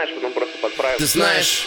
знаешь, потом просто подправим. Ты знаешь,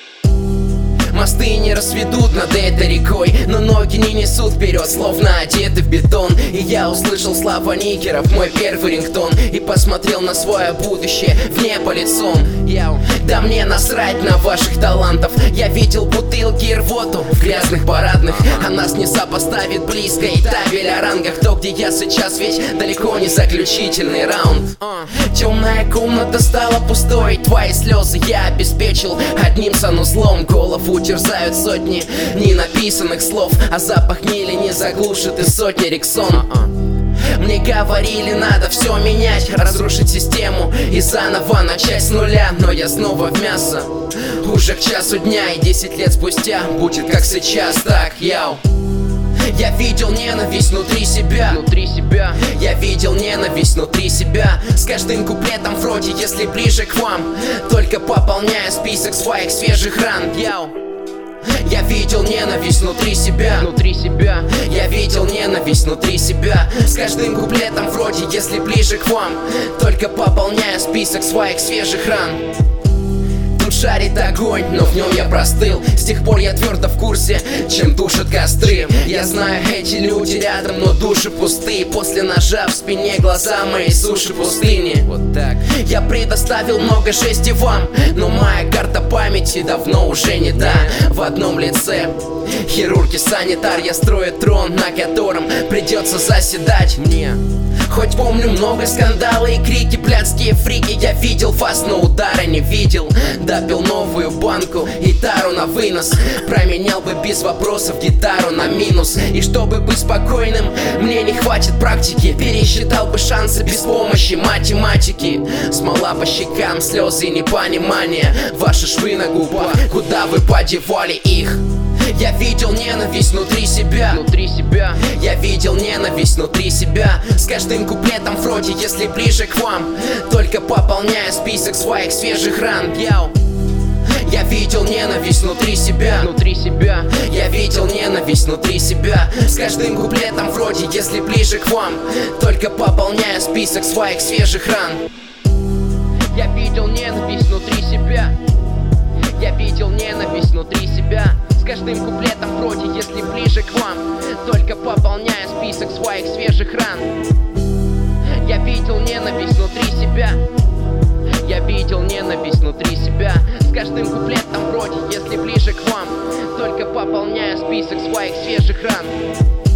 мосты не разведут над этой рекой, но ноги не несут вперед, словно одеты в бетон. И я услышал слова никеров, мой первый рингтон, и посмотрел на свое будущее в небо лицом. Да мне насрать на ваших талантов. Я видел бутылки и рвоту в грязных парадных, а нас не сопоставит близко и табель о рангах. То, где я сейчас, ведь далеко не заключительный раунд. Темная комната стала пустой, твои слезы я обеспечил одним санузлом. Голову терзают сотни ненаписанных слов, а запах гнили не заглушит и сотни Рексон. Мне говорили, надо все менять, разрушить систему и заново начать с нуля. Но я снова в мясо уже к часу дня, и 10 лет спустя будет как сейчас. Так, яу. Я видел ненависть внутри себя. Я видел ненависть внутри себя. С каждым куплетом вроде, если ближе к вам, только пополняя список своих свежих ран. Яу. Я видел ненависть внутри себя. Я видел ненависть внутри себя. С каждым куплетом вроде, если ближе к вам, только пополняя список своих свежих ран. Тут шарит огонь, но в нем я простыл. С тех пор я твердо в курсе, чем тушат костры. Я знаю, эти люди рядом, но души пустые. После ножа в спине глаза мои суши пустыни. Вот так. Я предоставил много жести вам, но моя карта памяти давно уже не та. В одном лице хирург и санитар. Я строю трон, на котором придется заседать мне. Хоть помню много скандалы и крики, блядские фрики. Я видел фас, но удара не видел. Допил новую банку и тару на вынос. Променял бы без вопросов гитару на минус. И чтобы быть спокойным, мне не хватит практики. Пересчитал бы шансы без помощи математики. Смола по щекам, слезы и непонимание. Ваши швы на губах, куда вы подевали их? Я видел ненависть внутри себя. Я видел ненависть внутри себя. С каждым куплетом вроде, если ближе к вам, только пополняя список своих свежих ран. Яу. Я видел ненависть внутри себя. Я видел ненависть внутри себя. С каждым куплетом вроде, если ближе к вам, только пополняя список своих свежих ран. Я видел ненависть внутри себя. Я видел ненависть внутри себя. С каждым куплетом вроде, если ближе к вам, только пополняя список своих свежих ран. Я видел ненависть внутри себя. Я видел ненависть внутри себя. С каждым куплетом вроде, если ближе к вам, только пополняя список своих свежих ран.